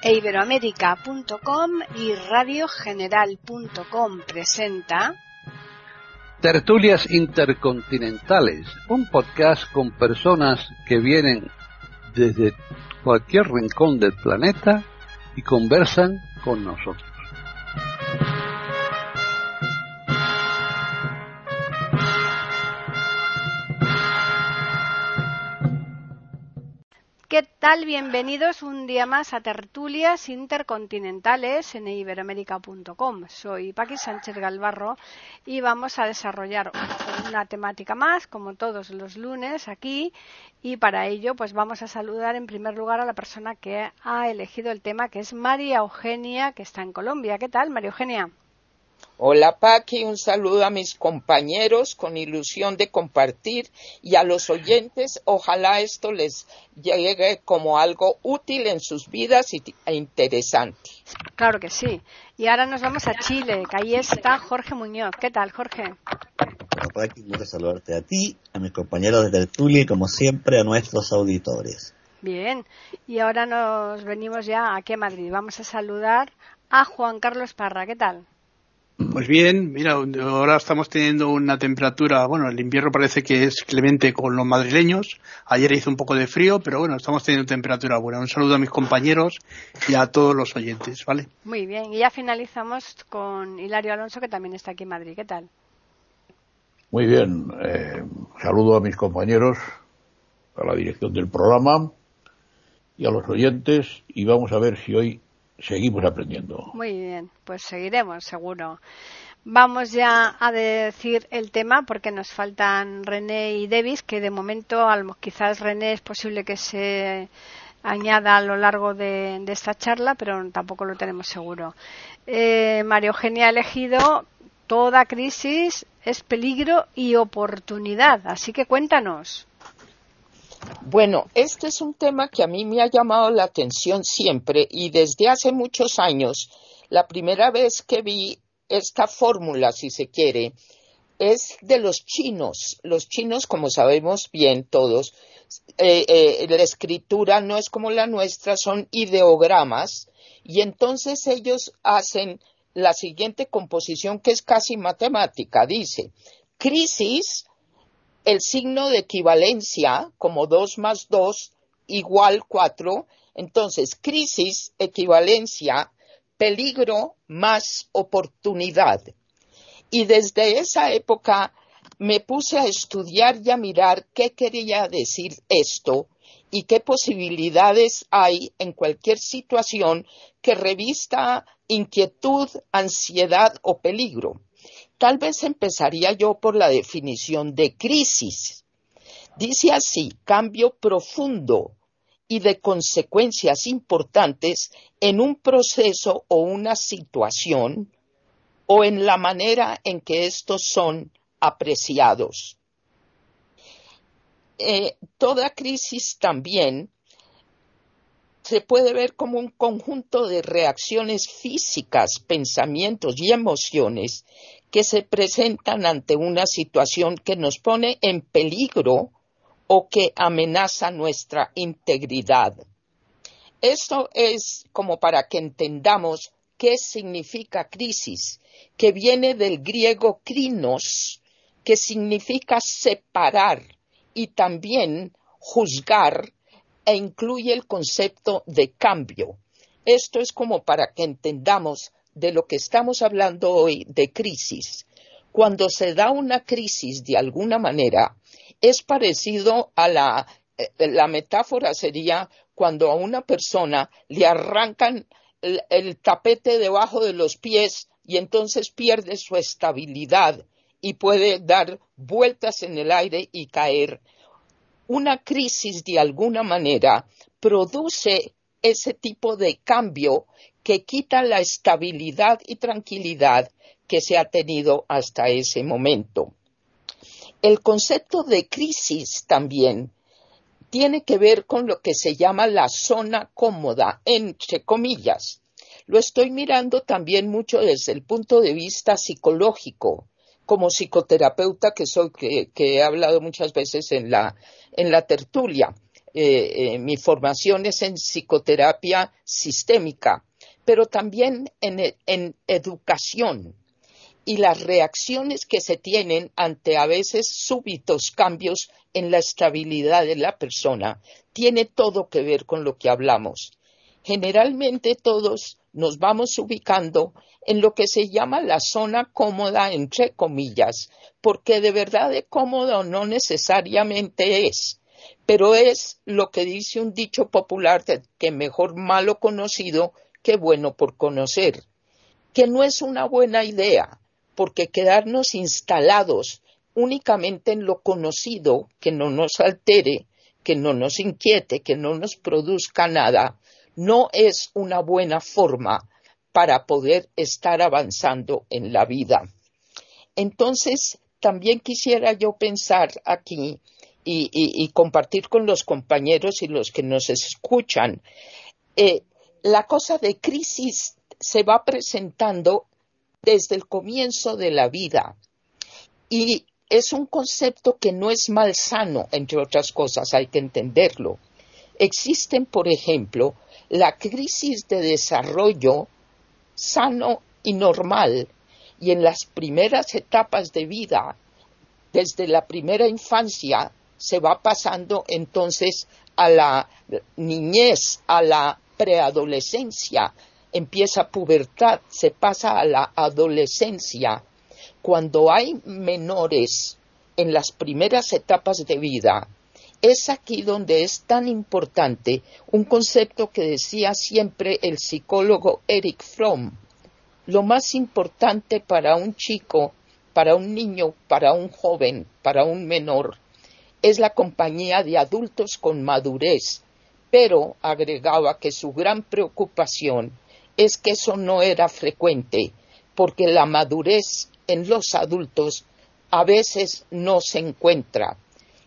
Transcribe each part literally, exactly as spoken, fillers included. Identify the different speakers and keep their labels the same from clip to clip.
Speaker 1: iberoamérica punto com y radio general punto com presenta
Speaker 2: Tertulias Intercontinentales, un podcast con personas que vienen desde cualquier rincón del planeta y conversan con nosotros.
Speaker 1: ¿Qué tal? Bienvenidos un día más a Tertulias Intercontinentales en iberoamérica punto com. Soy Paqui Sánchez Galvarro y vamos a desarrollar una temática más, como todos los lunes aquí, y para ello pues vamos a saludar en primer lugar a la persona que ha elegido el tema, que es María Eugenia, que está en Colombia. ¿Qué tal, María Eugenia?
Speaker 3: Hola Paqui, un saludo a mis compañeros con ilusión de compartir, y a los oyentes, ojalá esto les llegue como algo útil en sus vidas y, e interesante.
Speaker 1: Claro que sí. Y ahora nos vamos a Chile, que ahí está Jorge Muñoz. ¿Qué tal, Jorge?
Speaker 4: Bueno, Paqui, quiero saludarte a ti, a mis compañeros de tertulia y como siempre a nuestros auditores.
Speaker 1: Bien, y ahora nos venimos ya aquí a Madrid. Vamos a saludar a Juan Carlos Parra. ¿Qué tal?
Speaker 5: Pues bien, mira, ahora estamos teniendo una temperatura, bueno, el invierno parece que es clemente con los madrileños. Ayer hizo un poco de frío, pero bueno, estamos teniendo temperatura buena. Un saludo a mis compañeros y a todos los oyentes, ¿vale?
Speaker 1: Muy bien, y ya finalizamos con Hilario Alonso, que también está aquí en Madrid. ¿Qué tal?
Speaker 6: Muy bien, eh, saludo a mis compañeros, a la dirección del programa y a los oyentes, y vamos a ver si hoy seguimos aprendiendo.
Speaker 1: Muy bien, pues seguiremos, seguro. Vamos ya a decir el tema, porque nos faltan René y Davis, que de momento quizás René es posible que se añada a lo largo de, de esta charla, pero tampoco lo tenemos seguro. Eh, María Eugenia ha elegido toda crisis es peligro y oportunidad, así que cuéntanos.
Speaker 3: Bueno, este es un tema que a mí me ha llamado la atención siempre, y desde hace muchos años, la primera vez que vi esta fórmula, si se quiere, es de los chinos. Los chinos, como sabemos bien todos, eh, eh, la escritura no es como la nuestra, son ideogramas, y entonces ellos hacen la siguiente composición, que es casi matemática. Dice, crisis, el signo de equivalencia, como dos más dos igual cuatro, entonces crisis, equivalencia, peligro más oportunidad. Y desde esa época me puse a estudiar y a mirar qué quería decir esto y qué posibilidades hay en cualquier situación que revista inquietud, ansiedad o peligro. Tal vez empezaría yo por la definición de crisis. Dice así, cambio profundo y de consecuencias importantes en un proceso o una situación, o en la manera en que estos son apreciados. Eh, toda crisis también se puede ver como un conjunto de reacciones físicas, pensamientos y emociones que se presentan ante una situación que nos pone en peligro o que amenaza nuestra integridad. Esto es como para que entendamos qué significa crisis, que viene del griego krinos, que significa separar y también juzgar, e incluye el concepto de cambio. Esto es como para que entendamos de lo que estamos hablando hoy, de crisis. Cuando se da una crisis de alguna manera, es parecido a la, eh, la metáfora sería cuando a una persona le arrancan el, el tapete debajo de los pies y entonces pierde su estabilidad y puede dar vueltas en el aire y caer. Una crisis de alguna manera produce ese tipo de cambio que quita la estabilidad y tranquilidad que se ha tenido hasta ese momento. El concepto de crisis también tiene que ver con lo que se llama la zona cómoda, entre comillas. Lo estoy mirando también mucho desde el punto de vista psicológico, como psicoterapeuta que soy, que, que he hablado muchas veces en la, en la tertulia. eh, eh, mi formación es en psicoterapia sistémica, pero también en, en educación. Y las reacciones que se tienen ante a veces súbitos cambios en la estabilidad de la persona tiene todo que ver con lo que hablamos. Generalmente todos nos vamos ubicando en lo que se llama la zona cómoda, entre comillas, porque de verdad de cómodo no necesariamente es, pero es lo que dice un dicho popular de que mejor malo conocido que bueno por conocer, que no es una buena idea. Porque quedarnos instalados únicamente en lo conocido, que no nos altere, que no nos inquiete, que no nos produzca nada, no es una buena forma para poder estar avanzando en la vida. Entonces, también quisiera yo pensar aquí y, y, y compartir con los compañeros y los que nos escuchan, eh, la cosa de crisis se va presentando desde el comienzo de la vida y es un concepto que no es malsano, entre otras cosas, hay que entenderlo. Existen, por ejemplo, la crisis de desarrollo sano y normal, y en las primeras etapas de vida, desde la primera infancia, se va pasando entonces a la niñez, a la preadolescencia, empieza pubertad, se pasa a la adolescencia. Cuando hay menores en las primeras etapas de vida, es aquí donde es tan importante un concepto que decía siempre el psicólogo Erich Fromm. Lo más importante para un chico, para un niño, para un joven, para un menor, es la compañía de adultos con madurez, pero agregaba que su gran preocupación es que eso no era frecuente, porque la madurez en los adultos a veces no se encuentra.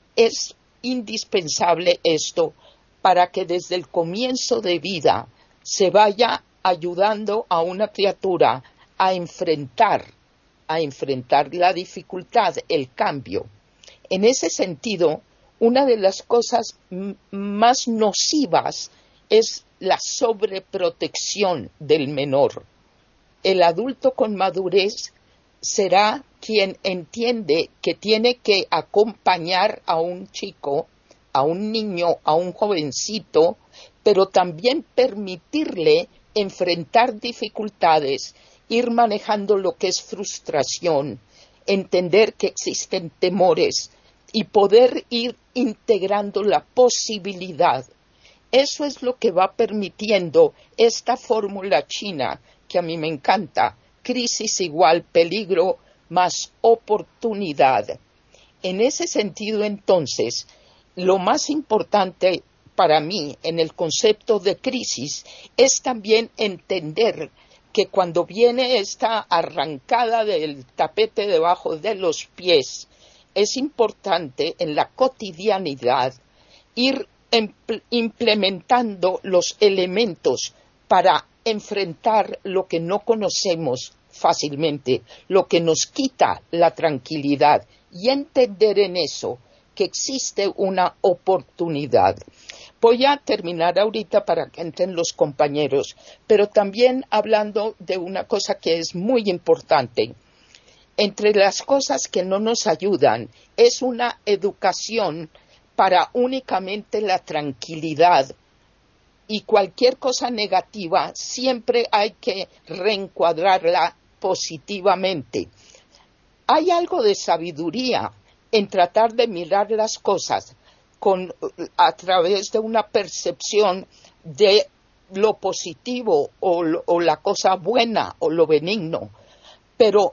Speaker 3: Es indispensable esto para que desde el comienzo de vida se vaya ayudando a una criatura a enfrentar, a enfrentar la dificultad, el cambio. En ese sentido, una de las cosas m- más nocivas es la sobreprotección del menor. El adulto con madurez será quien entiende que tiene que acompañar a un chico, a un niño, a un jovencito, pero también permitirle enfrentar dificultades, ir manejando lo que es frustración, entender que existen temores y poder ir integrando la posibilidad. Eso es lo que va permitiendo esta fórmula china, que a mí me encanta, crisis igual peligro más oportunidad. En ese sentido, entonces, lo más importante para mí en el concepto de crisis es también entender que cuando viene esta arrancada del tapete debajo de los pies, es importante en la cotidianidad ir implementando los elementos para enfrentar lo que no conocemos fácilmente, lo que nos quita la tranquilidad y entender en eso que existe una oportunidad. Voy a terminar ahorita para que entren los compañeros, pero también hablando de una cosa que es muy importante. Entre las cosas que no nos ayudan es una educación para únicamente la tranquilidad, y cualquier cosa negativa siempre hay que reencuadrarla positivamente. Hay algo de sabiduría en tratar de mirar las cosas con, a través de una percepción de lo positivo o, o la cosa buena o lo benigno, pero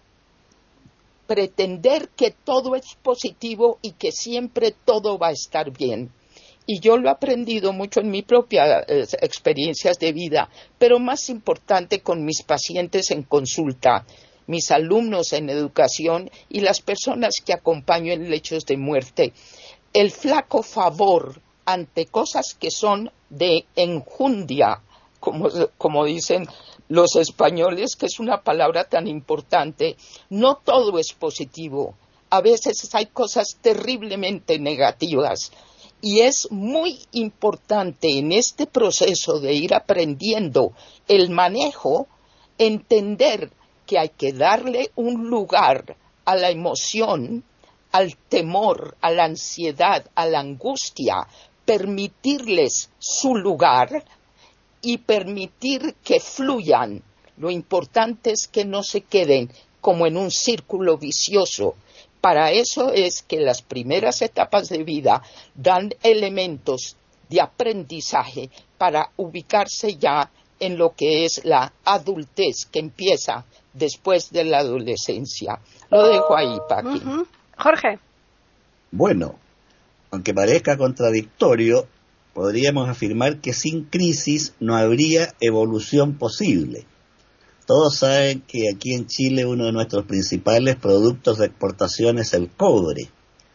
Speaker 3: pretender que todo es positivo y que siempre todo va a estar bien. Y yo lo he aprendido mucho en mis propias eh, experiencias de vida, pero más importante con mis pacientes en consulta, mis alumnos en educación y las personas que acompaño en lechos de muerte. El flaco favor ante cosas que son de enjundia, como, como dicen los españoles, que es una palabra tan importante. No todo es positivo. A veces hay cosas terriblemente negativas. Y es muy importante en este proceso de ir aprendiendo el manejo, entender que hay que darle un lugar a la emoción, al temor, a la ansiedad, a la angustia, permitirles su lugar y permitir que fluyan. Lo importante es que no se queden como en un círculo vicioso. Para eso es que las primeras etapas de vida dan elementos de aprendizaje para ubicarse ya en lo que es la adultez que empieza después de la adolescencia. Lo dejo ahí, Paqui.
Speaker 1: Uh-huh. Jorge.
Speaker 4: Bueno, aunque parezca contradictorio, podríamos afirmar que sin crisis no habría evolución posible. Todos saben que aquí en Chile uno de nuestros principales productos de exportación es el cobre.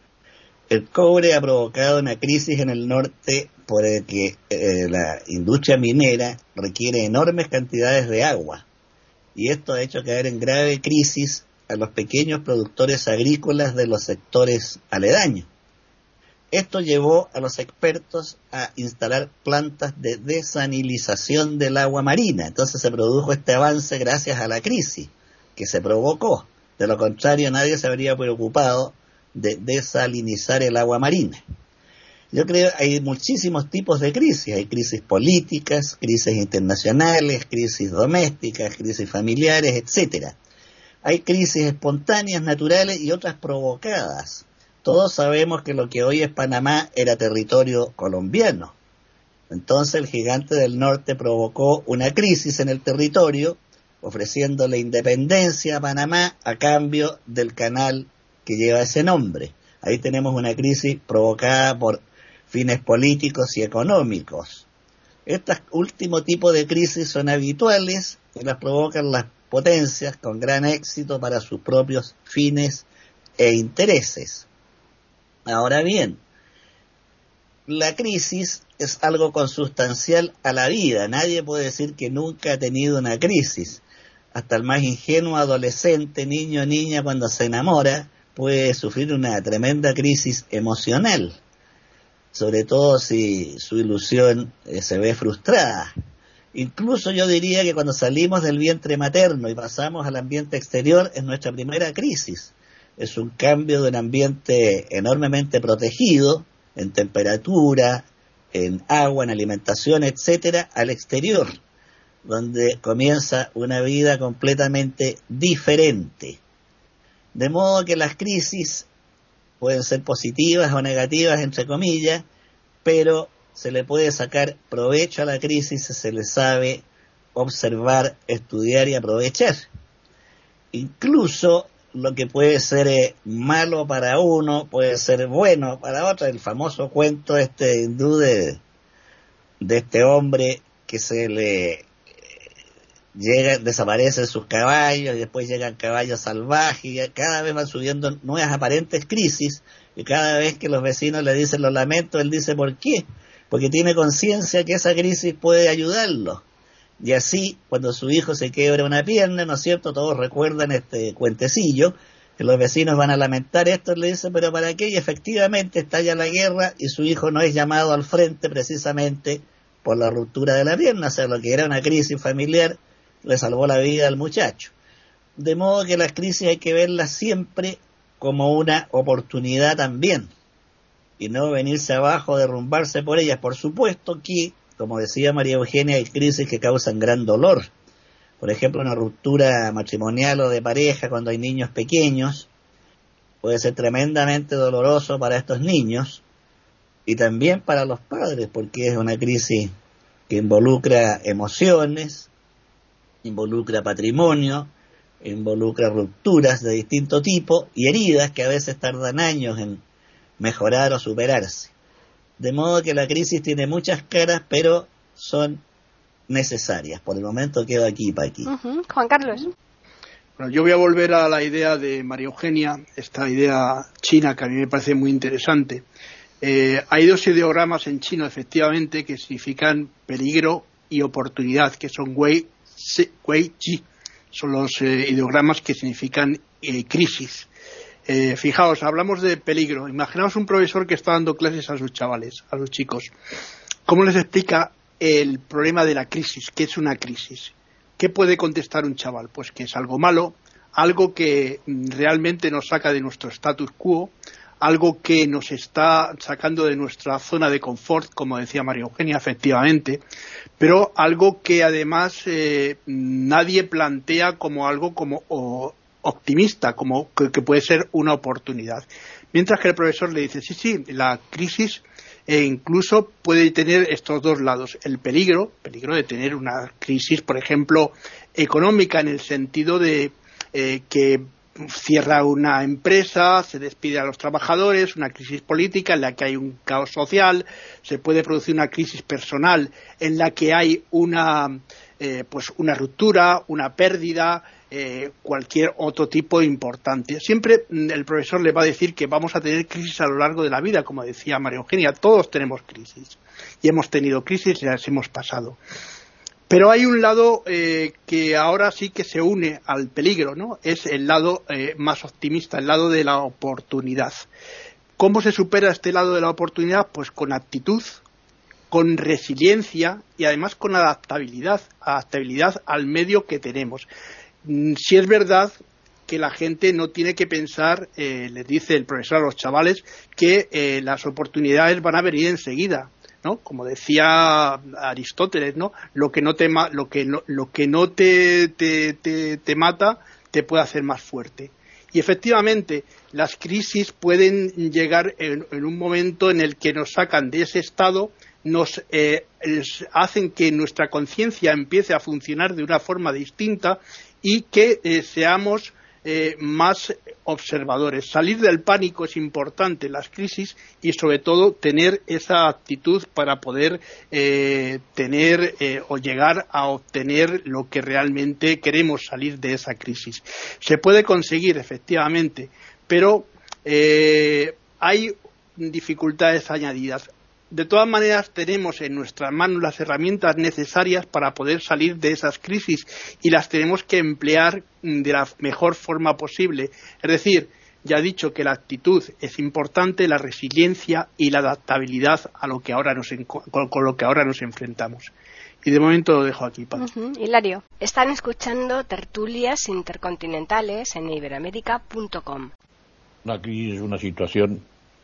Speaker 4: El cobre ha provocado una crisis en el norte por el que eh, la industria minera requiere enormes cantidades de agua. Y esto ha hecho caer en grave crisis a los pequeños productores agrícolas de los sectores aledaños. Esto llevó a los expertos a instalar plantas de desalinización del agua marina. Entonces se produjo este avance gracias a la crisis que se provocó. De lo contrario, nadie se habría preocupado de desalinizar el agua marina. Yo creo que hay muchísimos tipos de crisis. Hay crisis políticas, crisis internacionales, crisis domésticas, crisis familiares, etcétera. Hay crisis espontáneas, naturales y otras provocadas. Todos sabemos que lo que hoy es Panamá era territorio colombiano. Entonces el gigante del norte provocó una crisis en el territorio, ofreciéndole independencia a Panamá a cambio del canal que lleva ese nombre. Ahí tenemos una crisis provocada por fines políticos y económicos. Estos últimos tipos de crisis son habituales y las provocan las potencias con gran éxito para sus propios fines e intereses. Ahora bien, la crisis es algo consustancial a la vida. Nadie puede decir que nunca ha tenido una crisis. Hasta el más ingenuo adolescente, niño o niña, cuando se enamora, puede sufrir una tremenda crisis emocional, sobre todo si su ilusión eh, se ve frustrada. Incluso yo diría que cuando salimos del vientre materno y pasamos al ambiente exterior es nuestra primera crisis. Es un cambio de un ambiente enormemente protegido en temperatura, en agua, en alimentación, etcétera, al exterior, donde comienza una vida completamente diferente. De modo que las crisis pueden ser positivas o negativas, entre comillas, pero se le puede sacar provecho a la crisis si se le sabe observar, estudiar y aprovechar. Incluso lo que puede ser eh, malo para uno puede ser bueno para otro. El famoso cuento este hindú de, de este hombre que se le eh, llega, desaparecen sus caballos y después llegan caballos salvajes y cada vez van subiendo nuevas aparentes crisis y cada vez que los vecinos le dicen los lamentos, él dice ¿por qué? Porque tiene conciencia que esa crisis puede ayudarlo. Y así, cuando su hijo se quiebra una pierna, ¿no es cierto? Todos recuerdan este cuentecillo, que los vecinos van a lamentar esto, le dicen, ¿pero para qué? Y efectivamente estalla la guerra y su hijo no es llamado al frente precisamente por la ruptura de la pierna, o sea, lo que era una crisis familiar le salvó la vida al muchacho. De modo que las crisis hay que verlas siempre como una oportunidad también, y no venirse abajo, derrumbarse por ellas. Por supuesto que, como decía María Eugenia, hay crisis que causan gran dolor. Por ejemplo, una ruptura matrimonial o de pareja cuando hay niños pequeños puede ser tremendamente doloroso para estos niños y también para los padres, porque es una crisis que involucra emociones, involucra patrimonio, involucra rupturas de distinto tipo y heridas que a veces tardan años en mejorar o superarse. De modo que la crisis tiene muchas caras, pero son necesarias. Por el momento quedo aquí, Paqui.
Speaker 1: Uh-huh. Juan Carlos.
Speaker 5: Bueno, yo voy a volver a la idea de María Eugenia, esta idea china que a mí me parece muy interesante. Eh, hay dos ideogramas en chino, efectivamente, que significan peligro y oportunidad, que son wei, wei ji. Son los eh, ideogramas que significan eh, crisis. Eh, fijaos, hablamos de peligro. Imaginaos un profesor que está dando clases a sus chavales, a sus chicos. ¿Cómo les explica el problema de la crisis? ¿Qué es una crisis? ¿Qué puede contestar un chaval? Pues que es algo malo, algo que realmente nos saca de nuestro status quo, algo que nos está sacando de nuestra zona de confort, como decía María Eugenia, efectivamente, pero algo que además eh, nadie plantea como algo como o, optimista, como que, que puede ser una oportunidad. Mientras que el profesor le dice, sí, sí, la crisis eh, incluso puede tener estos dos lados. El peligro, peligro de tener una crisis, por ejemplo, económica, en el sentido de eh, que cierra una empresa, se despide a los trabajadores, una crisis política en la que hay un caos social, se puede producir una crisis personal en la que hay una, eh, pues una ruptura, una pérdida, eh, cualquier otro tipo importante. Siempre el profesor le va a decir que vamos a tener crisis a lo largo de la vida, como decía María Eugenia, todos tenemos crisis y hemos tenido crisis y las hemos pasado. Pero hay un lado eh, que ahora sí que se une al peligro, ¿no? Es el lado eh, más optimista, el lado de la oportunidad. ¿Cómo se supera este lado de la oportunidad? Pues con actitud, con resiliencia y además con adaptabilidad, adaptabilidad al medio que tenemos. Si es verdad que la gente no tiene que pensar, eh, les dice el profesor a los chavales, que eh, las oportunidades van a venir enseguida, ¿no? Como decía Aristóteles, ¿no? Lo que no te lo que no, lo que no te, te, te, te mata te puede hacer más fuerte. Y efectivamente, las crisis pueden llegar en, en un momento en el que nos sacan de ese estado, nos eh, hacen que nuestra conciencia empiece a funcionar de una forma distinta y que eh, seamos Eh, más observadores. Salir del pánico es importante en las crisis y sobre todo tener esa actitud para poder eh, tener eh, o llegar a obtener lo que realmente queremos, salir de esa crisis. Se puede conseguir efectivamente, pero eh, hay dificultades añadidas. De todas maneras, tenemos en nuestras manos las herramientas necesarias para poder salir de esas crisis y las tenemos que emplear de la mejor forma posible. Es decir, ya he dicho que la actitud es importante, la resiliencia y la adaptabilidad a lo que ahora nos con, con lo que ahora nos enfrentamos. Y de momento lo dejo aquí, Paz.
Speaker 7: Uh-huh. Hilario, están escuchando Tertulias Intercontinentales en iberoamérica punto com.
Speaker 6: Una crisis es una situación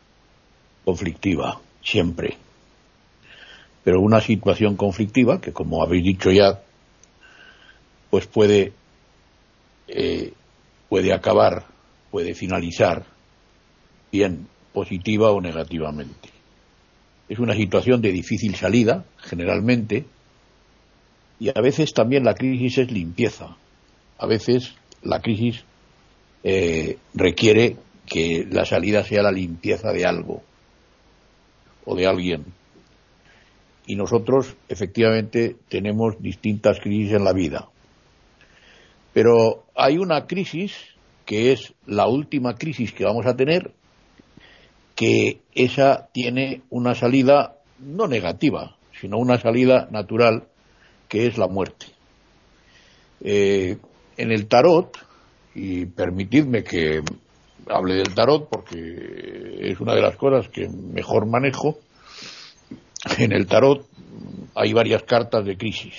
Speaker 6: conflictiva. Siempre. Pero una situación conflictiva que, como habéis dicho ya, pues puede eh, puede acabar, puede finalizar bien positiva o negativamente. Es una situación de difícil salida, generalmente, y a veces también la crisis es limpieza. A veces la crisis eh, requiere que la salida sea la limpieza de algo o de alguien. Y nosotros, efectivamente, tenemos distintas crisis en la vida. Pero hay una crisis, que es la última crisis que vamos a tener, que esa tiene una salida no negativa, sino una salida natural, que es la muerte. Eh, en el tarot, y permitidme que hable del tarot porque es una de las cosas que mejor manejo. En el tarot hay varias cartas de crisis.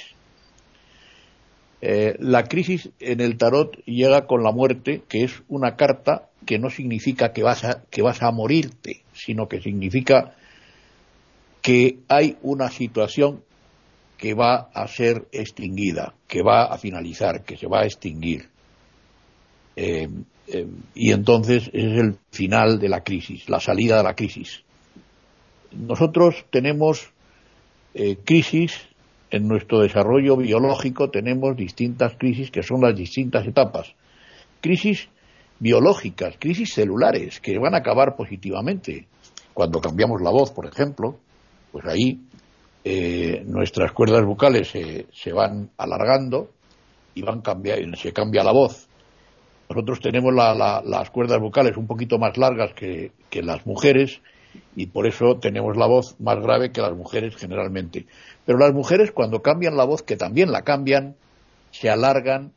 Speaker 6: Eh, la crisis en el tarot llega con la muerte, que es una carta que no significa que vas a, que vas a morirte, sino que significa que hay una situación que va a ser extinguida, que va a finalizar, que se va a extinguir. Eh, eh, y entonces es el final de la crisis, la salida de la crisis. Nosotros tenemos eh, crisis en nuestro desarrollo biológico, tenemos distintas crisis que son las distintas etapas. Crisis biológicas, crisis celulares, que van a acabar positivamente. Cuando cambiamos la voz, por ejemplo, pues ahí eh, nuestras cuerdas vocales se, se van alargando y van cambiando, se cambia la voz. Nosotros tenemos la, la, las cuerdas vocales un poquito más largas que, que las mujeres y por eso tenemos la voz más grave que las mujeres generalmente. Pero las mujeres, cuando cambian la voz, que también la cambian, se alargan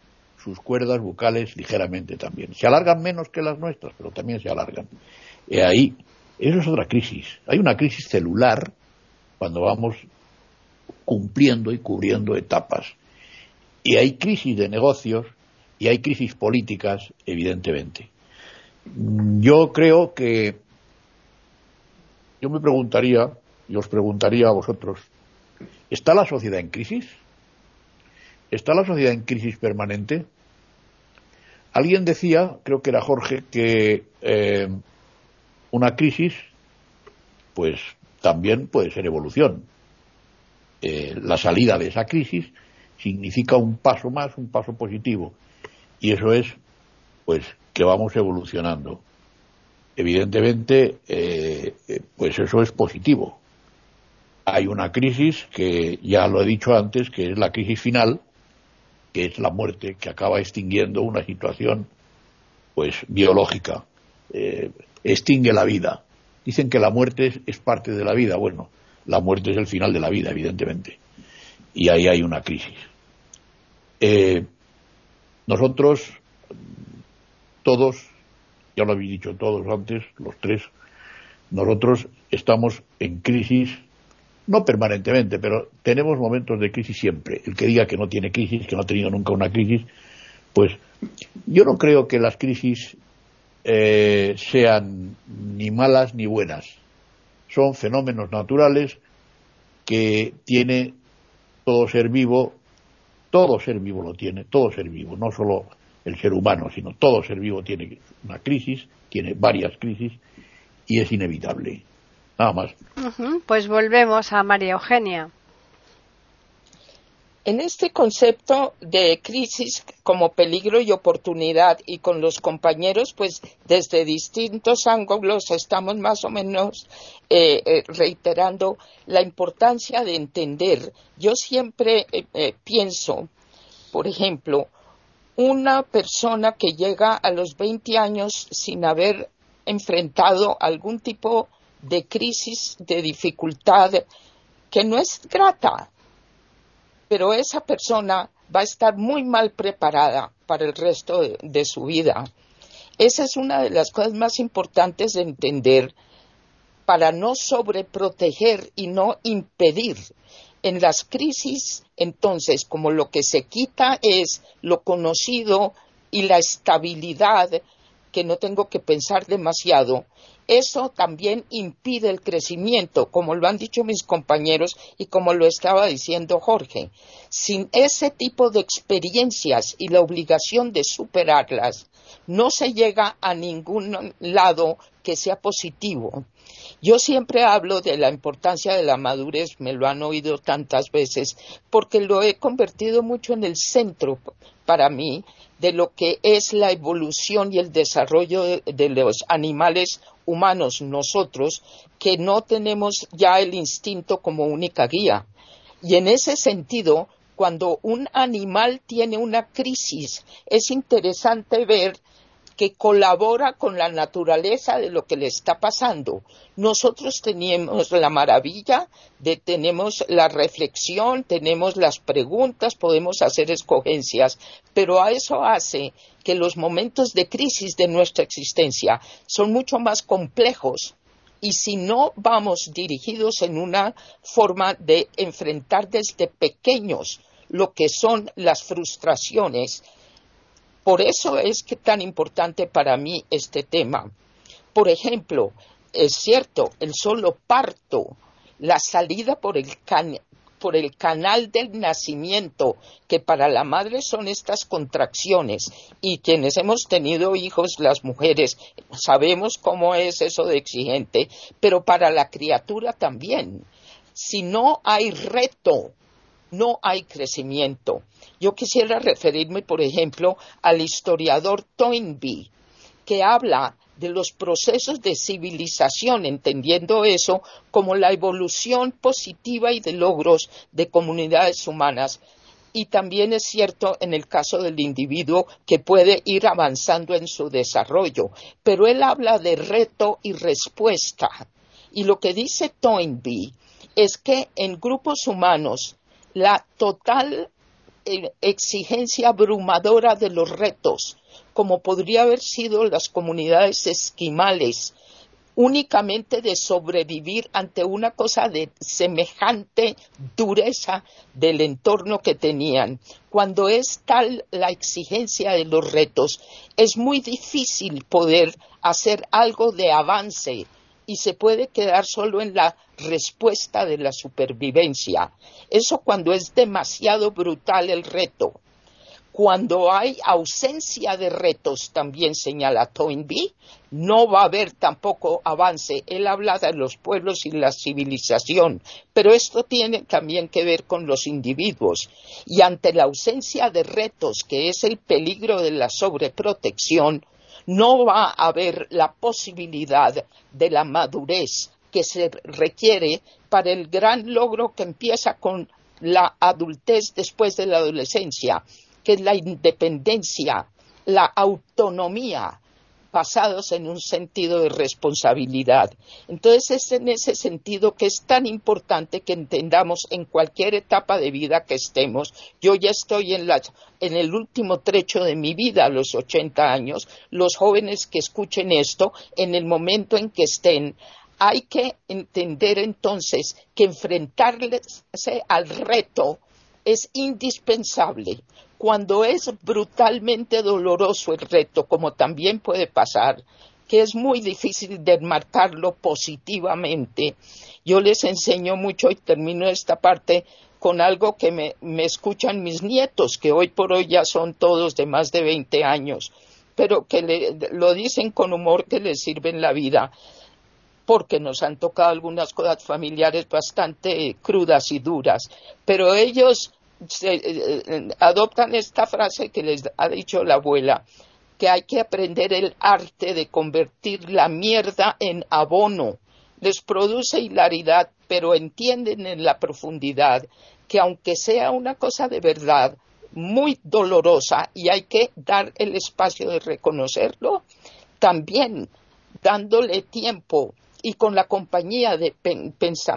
Speaker 6: sus cuerdas bucales ligeramente también. Se alargan menos que las nuestras, pero también se alargan. Y ahí, eso es otra crisis. Hay una crisis celular cuando vamos cumpliendo y cubriendo etapas. Y hay crisis de negocios y hay crisis políticas, evidentemente. Yo creo que, yo me preguntaría, y os preguntaría a vosotros, ¿está la sociedad en crisis? ¿Está la sociedad en crisis permanente? Alguien decía, creo que era Jorge, que eh, una crisis, pues también puede ser evolución. Eh, la salida de esa crisis significa un paso más, un paso positivo. Y eso es, pues, que vamos evolucionando. Evidentemente, eh, pues eso es positivo. Hay una crisis que, ya lo he dicho antes, que es la crisis final, que es la muerte, que acaba extinguiendo una situación, pues, biológica. Eh, extingue la vida. Dicen que la muerte es, es parte de la vida. Bueno, la muerte es el final de la vida, evidentemente. Y ahí hay una crisis. Eh, nosotros, todos, ya lo habéis dicho todos antes, los tres, nosotros estamos en crisis, no permanentemente, pero tenemos momentos de crisis siempre. El que diga que no tiene crisis, que no ha tenido nunca una crisis, pues yo no creo que las crisis eh, sean ni malas ni buenas. Son fenómenos naturales que tiene todo ser vivo, todo ser vivo lo tiene, todo ser vivo, no solo el ser humano, sino todo ser vivo tiene una crisis, tiene varias crisis y es inevitable. Nada más.
Speaker 1: Uh-huh. Pues volvemos a María Eugenia.
Speaker 3: En este concepto de crisis como peligro y oportunidad y con los compañeros, pues desde distintos ángulos estamos más o menos eh, eh, reiterando la importancia de entender. Yo siempre eh, eh, pienso, por ejemplo, una persona que llega a los veinte años sin haber enfrentado algún tipo de crisis, de dificultad, que no es grata, pero esa persona va a estar muy mal preparada para el resto de, de su vida. Esa es una de las cosas más importantes de entender para no sobreproteger y no impedir. En las crisis, entonces, como lo que se quita es lo conocido y la estabilidad, que no tengo que pensar demasiado, eso también impide el crecimiento, como lo han dicho mis compañeros y como lo estaba diciendo Jorge. Sin ese tipo de experiencias y la obligación de superarlas, no se llega a ningún lado que sea positivo. Yo siempre hablo de la importancia de la madurez, me lo han oído tantas veces, porque lo he convertido mucho en el centro para mí de lo que es la evolución y el desarrollo de, de los animales humanos, nosotros, que no tenemos ya el instinto como única guía. Y en ese sentido, cuando un animal tiene una crisis, es interesante ver que colabora con la naturaleza de lo que le está pasando. Nosotros tenemos la maravilla de tenemos la reflexión, tenemos las preguntas, podemos hacer escogencias, pero a eso hace que los momentos de crisis de nuestra existencia son mucho más complejos. Y si no vamos dirigidos en una forma de enfrentar desde pequeños lo que son las frustraciones, por eso es que tan importante para mí este tema. Por ejemplo, es cierto, el solo parto, la salida por el, can, por el canal del nacimiento, que para la madre son estas contracciones, y quienes hemos tenido hijos, las mujeres, sabemos cómo es eso de exigente, pero para la criatura también. Si no hay reto, no hay crecimiento. Yo quisiera referirme, por ejemplo, al historiador Toynbee, que habla de los procesos de civilización, entendiendo eso como la evolución positiva y de logros de comunidades humanas. Y también es cierto en el caso del individuo que puede ir avanzando en su desarrollo. Pero él habla de reto y respuesta. Y lo que dice Toynbee es que en grupos humanos la total eh, exigencia abrumadora de los retos, como podría haber sido las comunidades esquimales, únicamente de sobrevivir ante una cosa de semejante dureza del entorno que tenían. Cuando es tal la exigencia de los retos, es muy difícil poder hacer algo de avance y se puede quedar solo en la respuesta de la supervivencia. Eso cuando es demasiado brutal el reto. Cuando hay ausencia de retos, también señala Toynbee, no va a haber tampoco avance. Él habla de los pueblos y la civilización, pero esto tiene también que ver con los individuos. Y ante la ausencia de retos, que es el peligro de la sobreprotección, no va a haber la posibilidad de la madurez que se requiere para el gran logro que empieza con la adultez después de la adolescencia, que es la independencia, la autonomía, basados en un sentido de responsabilidad. Entonces es en ese sentido que es tan importante que entendamos en cualquier etapa de vida que estemos. Yo ya estoy en, la, en el último trecho de mi vida, a los ochenta años. Los jóvenes que escuchen esto, en el momento en que estén, hay que entender entonces que enfrentarse al reto es indispensable. Cuando es brutalmente doloroso el reto, como también puede pasar, que es muy difícil de enmarcarlo positivamente, yo les enseño mucho y termino esta parte con algo que me, me escuchan mis nietos, que hoy por hoy ya son todos de más de veinte años, pero que le, lo dicen con humor que les sirve en la vida, porque nos han tocado algunas cosas familiares bastante crudas y duras, pero ellos Se, eh, adoptan esta frase que les ha dicho la abuela, que hay que aprender el arte de convertir la mierda en abono. Les produce hilaridad, pero entienden en la profundidad que aunque sea una cosa de verdad muy dolorosa y hay que dar el espacio de reconocerlo, también dándole tiempo y con la compañía de pen-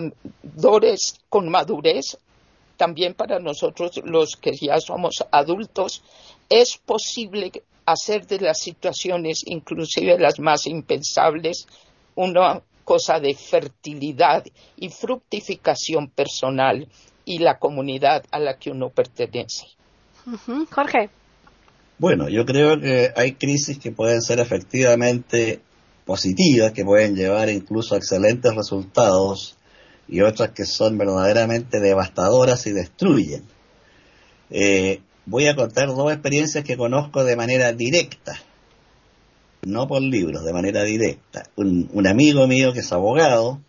Speaker 3: pensadores con madurez, también para nosotros los que ya somos adultos, es posible hacer de las situaciones, inclusive las más impensables, una cosa de fertilidad y fructificación personal y la comunidad a la que uno pertenece.
Speaker 1: Uh-huh. Jorge.
Speaker 4: Bueno, yo creo que hay crisis que pueden ser efectivamente positivas, que pueden llevar incluso a excelentes resultados, y otras que son verdaderamente devastadoras y destruyen. Eh, voy a contar dos experiencias que conozco de manera directa, no por libros, de manera directa. Un, un amigo mío que es abogado,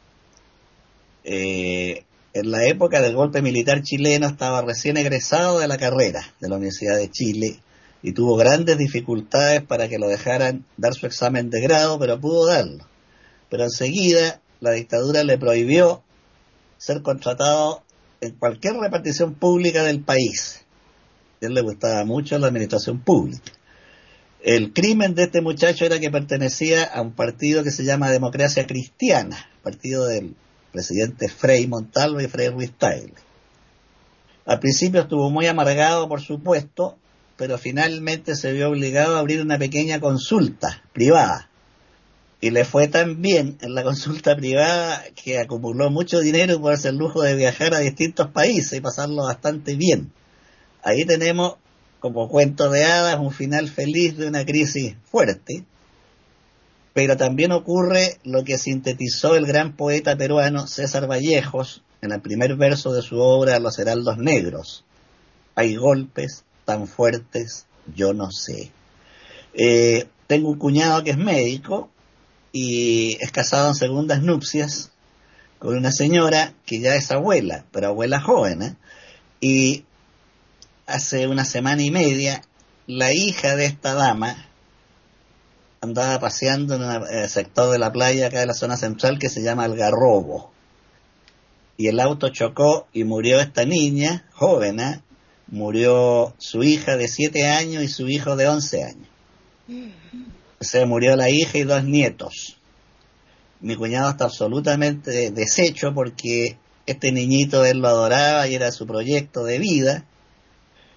Speaker 4: eh, en la época del golpe militar chileno estaba recién egresado de la carrera de la Universidad de Chile y tuvo grandes dificultades para que lo dejaran dar su examen de grado, pero pudo darlo. Pero enseguida la dictadura le prohibió ser contratado en cualquier repartición pública del país. A él le gustaba mucho la administración pública. El crimen de este muchacho era que pertenecía a un partido que se llama Democracia Cristiana, partido del presidente Frei Montalva y Frei Ruiz Tagle. Al principio estuvo muy amargado, por supuesto, pero finalmente se vio obligado a abrir una pequeña consulta privada. Y le fue tan bien en la consulta privada que acumuló mucho dinero y pudo darse el lujo de viajar a distintos países y pasarlo bastante bien. Ahí tenemos, como cuento de hadas, un final feliz de una crisis fuerte. Pero también ocurre lo que sintetizó el gran poeta peruano César Vallejos en el primer verso de su obra Los Heraldos Negros. Hay golpes tan fuertes, yo no sé. Eh, tengo un cuñado que es médico y es casado en segundas nupcias con una señora que ya es abuela, pero abuela joven, ¿eh? Y hace una semana y media la hija de esta dama andaba paseando en el sector de la playa acá de la zona central que se llama Algarrobo, y el auto chocó y murió esta niña joven, ¿eh? Murió su hija de siete años y su hijo de once años. Se murió la hija y dos nietos. Mi cuñado está absolutamente deshecho porque este niñito él lo adoraba y era su proyecto de vida,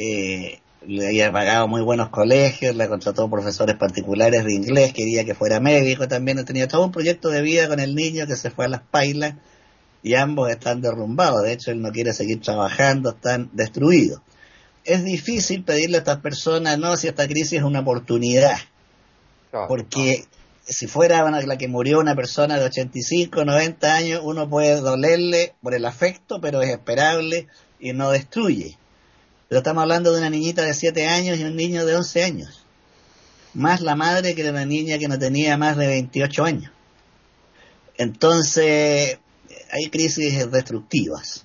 Speaker 4: eh, le había pagado muy buenos colegios, le contrató profesores particulares de inglés, quería que fuera médico también, tenía todo un proyecto de vida con el niño que se fue a las pailas y ambos están derrumbados. De hecho, él no quiere seguir trabajando, están destruidos. Es difícil pedirle a estas personas, no, si esta crisis es una oportunidad, porque si fuera una, la que murió una persona de ochenta y cinco, noventa años, uno puede dolerle por el afecto, pero es esperable y no destruye. Pero estamos hablando de una niñita de siete años y un niño de once años. Más la madre que de una niña que no tenía más de veintiocho años. Entonces, hay crisis destructivas.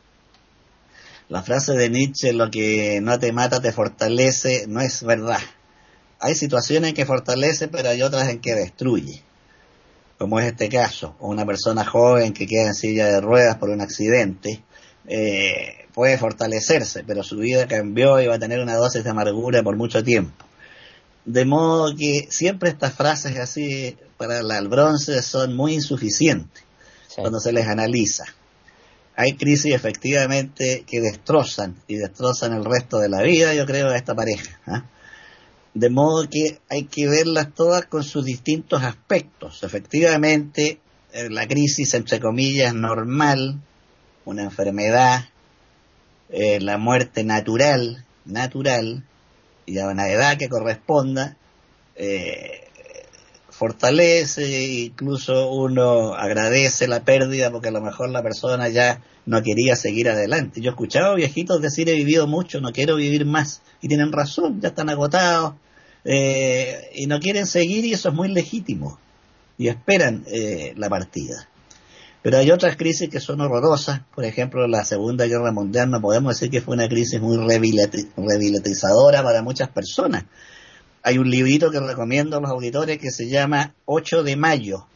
Speaker 4: La frase de Nietzsche, lo que no te mata te fortalece, no es verdad. Hay situaciones en que fortalece, pero hay otras en que destruye. Como es este caso, una persona joven que queda en silla de ruedas por un accidente, eh, puede fortalecerse, pero su vida cambió y va a tener una dosis de amargura por mucho tiempo. De modo que siempre estas frases así para el bronce son muy insuficientes, sí, cuando se les analiza. Hay crisis efectivamente que destrozan y destrozan el resto de la vida, yo creo, de esta pareja, ¿eh? De modo que hay que verlas todas con sus distintos aspectos. Efectivamente, la crisis, entre comillas, normal, una enfermedad, eh, la muerte natural, natural, y a una edad que corresponda, eh, fortalece, incluso uno agradece la pérdida porque a lo mejor la persona ya no quería seguir adelante. Yo he escuchado viejitos decir, he vivido mucho, no quiero vivir más, y tienen razón, ya están agotados, eh, y no quieren seguir, y eso es muy legítimo, y esperan eh, la partida. Pero hay otras crisis que son horrorosas. Por ejemplo, la Segunda Guerra Mundial no podemos decir que fue una crisis muy rehabilitadora para muchas personas. Hay un librito que recomiendo a los auditores que se llama ocho de mayo,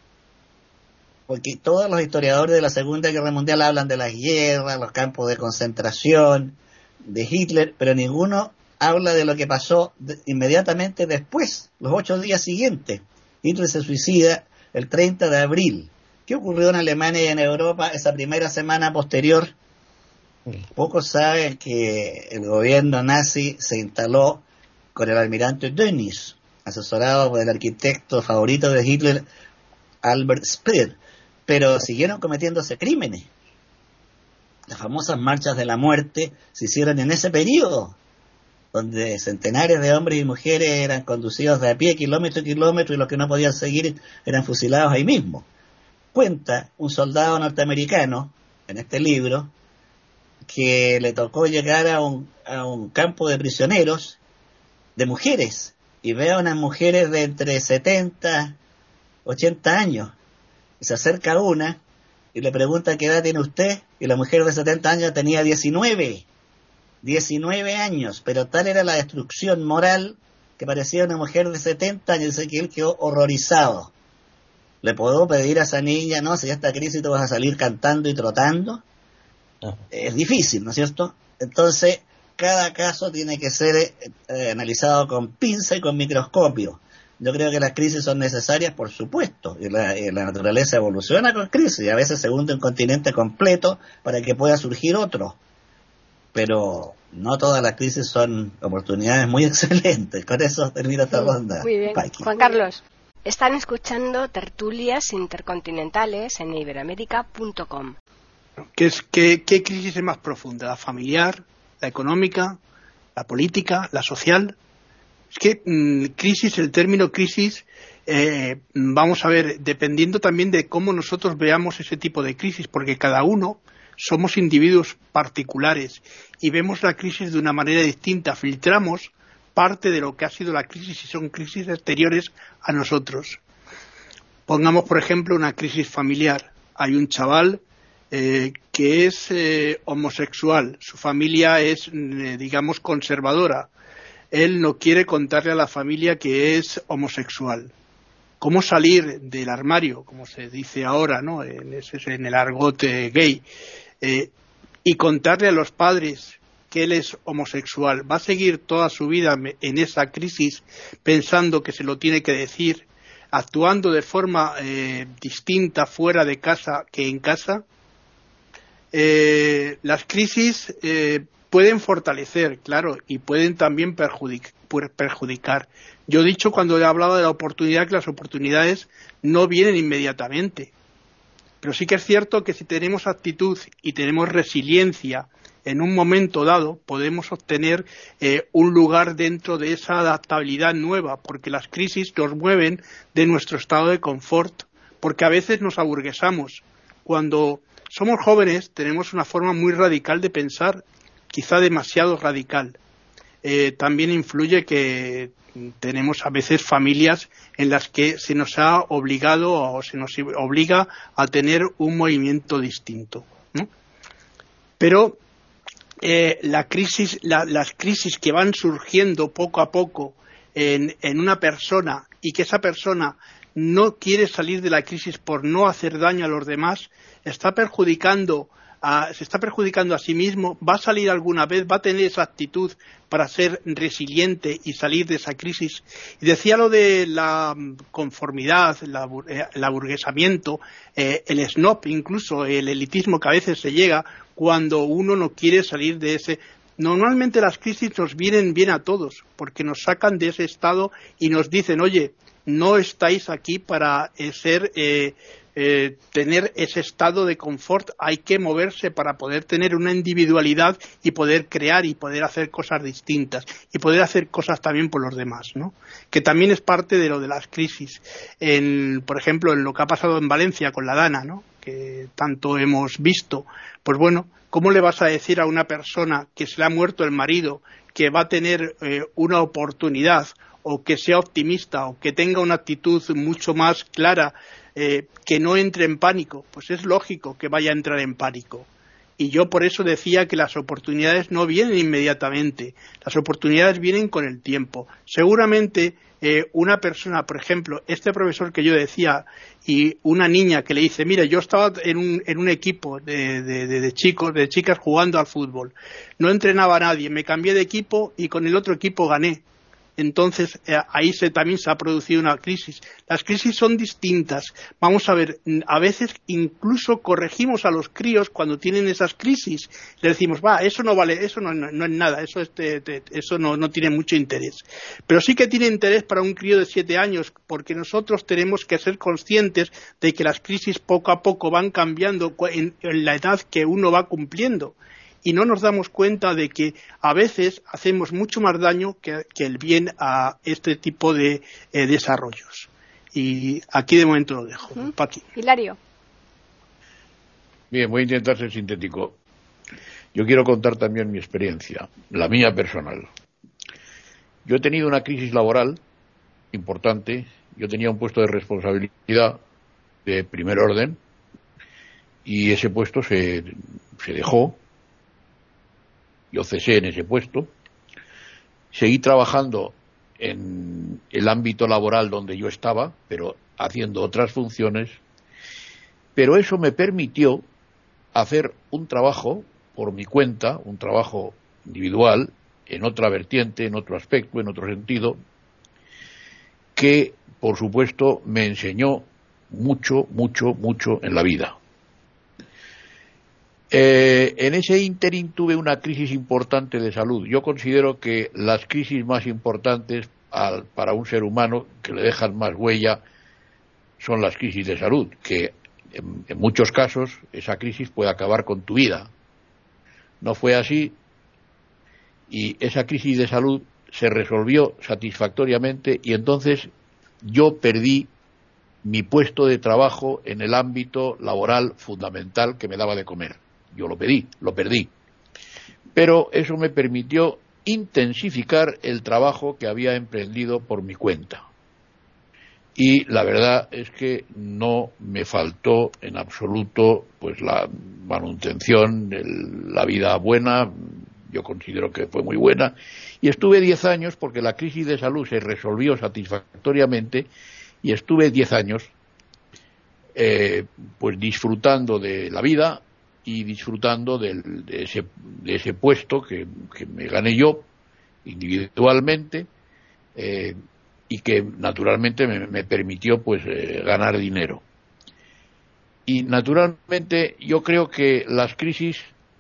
Speaker 4: porque todos los historiadores de la Segunda Guerra Mundial hablan de las guerras, los campos de concentración, de Hitler, pero ninguno habla de lo que pasó de, inmediatamente después, los ocho días siguientes. Hitler se suicida el treinta de abril. ¿Qué ocurrió en Alemania y en Europa esa primera semana posterior? Pocos saben que el gobierno nazi se instaló con el almirante Dönitz, asesorado por el arquitecto favorito de Hitler, Albert Speer, pero siguieron cometiéndose crímenes. Las famosas marchas de la muerte se hicieron en ese periodo, donde centenares de hombres y mujeres eran conducidos de a pie, kilómetro a kilómetro, y los que no podían seguir eran fusilados ahí mismo. Cuenta un soldado norteamericano, en este libro, que le tocó llegar a un, a un campo de prisioneros de mujeres, y ve a unas mujeres de entre setenta, ochenta años, y se acerca a una y le pregunta qué edad tiene usted, y la mujer de setenta años tenía diecinueve, diecinueve años, pero tal era la destrucción moral que parecía una mujer de setenta años, dice que él quedó horrorizado. ¿Le puedo pedir a esa niña, no, si esta crisis te vas a salir cantando y trotando? No. Es difícil, ¿no es cierto? Entonces, cada caso tiene que ser eh, analizado con pinza y con microscopio. Yo creo que las crisis son necesarias, por supuesto, y la, y la naturaleza evoluciona con crisis, y a veces se hunde un continente completo para que pueda surgir otro. Pero no todas las crisis son oportunidades muy excelentes. Con eso termino esta ronda.
Speaker 1: Muy bien.
Speaker 7: Paqui. Juan Carlos. Están escuchando Tertulias Intercontinentales en iberoamérica punto com.
Speaker 5: ¿Qué, es, qué, ¿Qué crisis es más profunda? ¿La familiar, la económica, la política, la social? Es que mmm, crisis, el término crisis, eh, vamos a ver, dependiendo también de cómo nosotros veamos ese tipo de crisis, porque cada uno somos individuos particulares y vemos la crisis de una manera distinta, filtramos parte de lo que ha sido la crisis y son crisis exteriores a nosotros. Pongamos, por ejemplo, una crisis familiar. Hay un chaval eh, que es eh, homosexual, su familia es, eh, digamos, conservadora. Él no quiere contarle a la familia que es homosexual. ¿Cómo salir del armario, como se dice ahora, ¿no? En, ese, en el argot eh, gay, eh, y contarle a los padres que él es homosexual? ¿Va a seguir toda su vida en esa crisis pensando que se lo tiene que decir, actuando de forma eh, distinta fuera de casa que en casa? Eh, las crisis eh, pueden fortalecer, claro, y pueden también perjudic- perjudicar. Yo he dicho cuando he hablado de la oportunidad que las oportunidades no vienen inmediatamente. Pero sí que es cierto que si tenemos actitud y tenemos resiliencia en un momento dado, podemos obtener eh, un lugar dentro de esa adaptabilidad nueva, porque las crisis nos mueven de nuestro estado de confort, porque a veces nos aburguesamos. Cuando somos jóvenes tenemos una forma muy radical de pensar, quizá demasiado radical. Eh, también influye que tenemos a veces familias en las que se nos ha obligado o se nos obliga a tener un movimiento distinto, ¿no? Pero eh, la crisis, la, las crisis que van surgiendo poco a poco en, en una persona y que esa persona no quiere salir de la crisis por no hacer daño a los demás, está perjudicando A, se está perjudicando a sí mismo, va a salir alguna vez, va a tener esa actitud para ser resiliente y salir de esa crisis. Y decía lo de la conformidad, la, el aburguesamiento, eh, el snob, incluso el elitismo que a veces se llega cuando uno no quiere salir de ese. Normalmente las crisis nos vienen bien a todos, porque nos sacan de ese estado y nos dicen, oye, no estáis aquí para eh, ser... Eh, Eh, tener ese estado de confort, hay que moverse para poder tener una individualidad y poder crear y poder hacer cosas distintas y poder hacer cosas también por los demás, ¿no? Que también es parte de lo de las crisis. En, por ejemplo, en lo que ha pasado en Valencia con la Dana, ¿no? Que tanto hemos visto, pues bueno, ¿cómo le vas a decir a una persona que se le ha muerto el marido que va a tener eh, una oportunidad, o que sea optimista, o que tenga una actitud mucho más clara, Eh, que no entre en pánico? Pues es lógico que vaya a entrar en pánico. Y yo por eso decía que las oportunidades no vienen inmediatamente, las oportunidades vienen con el tiempo. Seguramente eh, una persona, por ejemplo, este profesor que yo decía, y una niña que le dice, mira, yo estaba en un, en un equipo de, de, de, de chicos, de chicas jugando al fútbol, no entrenaba a nadie, me cambié de equipo y con el otro equipo gané. Entonces eh, ahí se, también se ha producido una crisis. Las crisis son distintas. Vamos a ver, a veces incluso corregimos a los críos cuando tienen esas crisis. Le decimos, va, eso no vale, eso no, no, no es nada, eso, es te, te, eso no, no tiene mucho interés. Pero sí que tiene interés para un crío de siete años, porque nosotros tenemos que ser conscientes de que las crisis poco a poco van cambiando en, en la edad que uno va cumpliendo. Y no nos damos cuenta de que a veces hacemos mucho más daño que, que el bien a este tipo de eh, desarrollos. Y aquí de momento lo dejo.
Speaker 1: ¿Mm?
Speaker 5: Paqui.
Speaker 1: Hilario.
Speaker 6: Bien, voy a intentar ser sintético. Yo quiero contar también mi experiencia, la mía personal. Yo he tenido una crisis laboral importante. Yo tenía un puesto de responsabilidad de primer orden y ese puesto se, se dejó. Yo cesé en ese puesto, seguí trabajando en el ámbito laboral donde yo estaba, pero haciendo otras funciones, pero eso me permitió hacer un trabajo por mi cuenta, un trabajo individual, en otra vertiente, en otro aspecto, en otro sentido, que, por supuesto, me enseñó mucho, mucho, mucho en la vida. Eh, en ese ínterin tuve una crisis importante de salud. Yo considero que las crisis más importantes al, para un ser humano, que le dejan más huella, son las crisis de salud, que en, en muchos casos esa crisis puede acabar con tu vida. No fue así y esa crisis de salud se resolvió satisfactoriamente y entonces yo perdí mi puesto de trabajo en el ámbito laboral fundamental que me daba de comer. Yo lo pedí, lo perdí. Pero eso me permitió intensificar el trabajo que había emprendido por mi cuenta. Y la verdad es que no me faltó en absoluto pues la manutención, el, la vida buena. Yo considero que fue muy buena. Y estuve diez años, porque la crisis de salud se resolvió satisfactoriamente, y estuve diez años eh, pues disfrutando de la vida y disfrutando del, de, ese, de ese puesto que, que me gané yo individualmente eh, y que naturalmente me, me permitió pues eh, ganar dinero. Y naturalmente yo creo que las crisis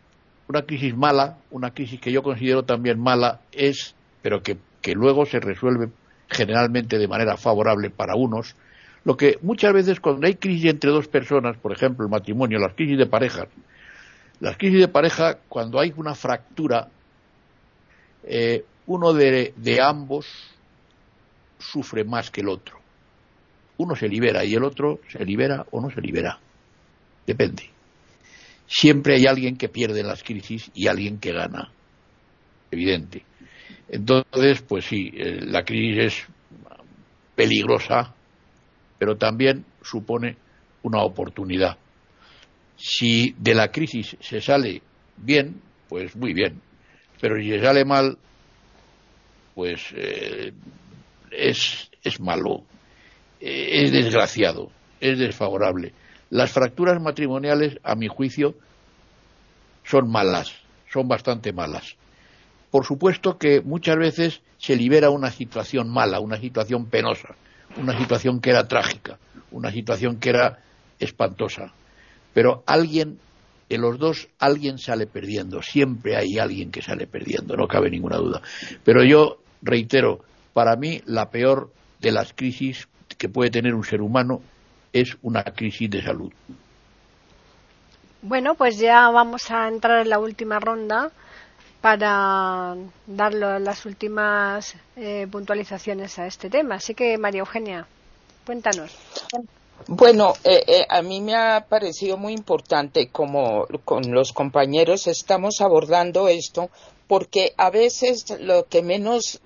Speaker 6: una crisis mala, una crisis que yo considero también mala, es, pero que, que luego se resuelve generalmente de manera favorable para unos, lo que muchas veces cuando hay crisis entre dos personas, por ejemplo el matrimonio, las crisis de pareja, las crisis de pareja, cuando hay una fractura, eh, uno de, de ambos sufre más que el otro. Uno se libera y el otro se libera o no se libera. Depende. Siempre hay alguien que pierde en las crisis y alguien que gana. Evidente. Entonces, pues sí, eh, la crisis es peligrosa, pero también supone una oportunidad. Si de la crisis se sale bien, pues muy bien. Pero si se sale mal, pues eh, es, es malo, eh, es desgraciado, es desfavorable. Las fracturas matrimoniales, a mi juicio, son malas, son bastante malas. Por supuesto que muchas veces se libera una situación mala, una situación penosa, una situación que era trágica, una situación que era espantosa. Pero alguien, en los dos, alguien sale perdiendo. Siempre hay alguien que sale perdiendo, no cabe ninguna duda. Pero yo reitero, para mí la peor de las crisis que puede tener un ser humano es una crisis de salud.
Speaker 1: Bueno, pues ya vamos a entrar en la última ronda para dar las últimas eh, puntualizaciones a este tema. Así que, María Eugenia, cuéntanos.
Speaker 3: Bueno, eh, eh, a mí me ha parecido muy importante, como con los compañeros estamos abordando esto, porque a veces lo que menos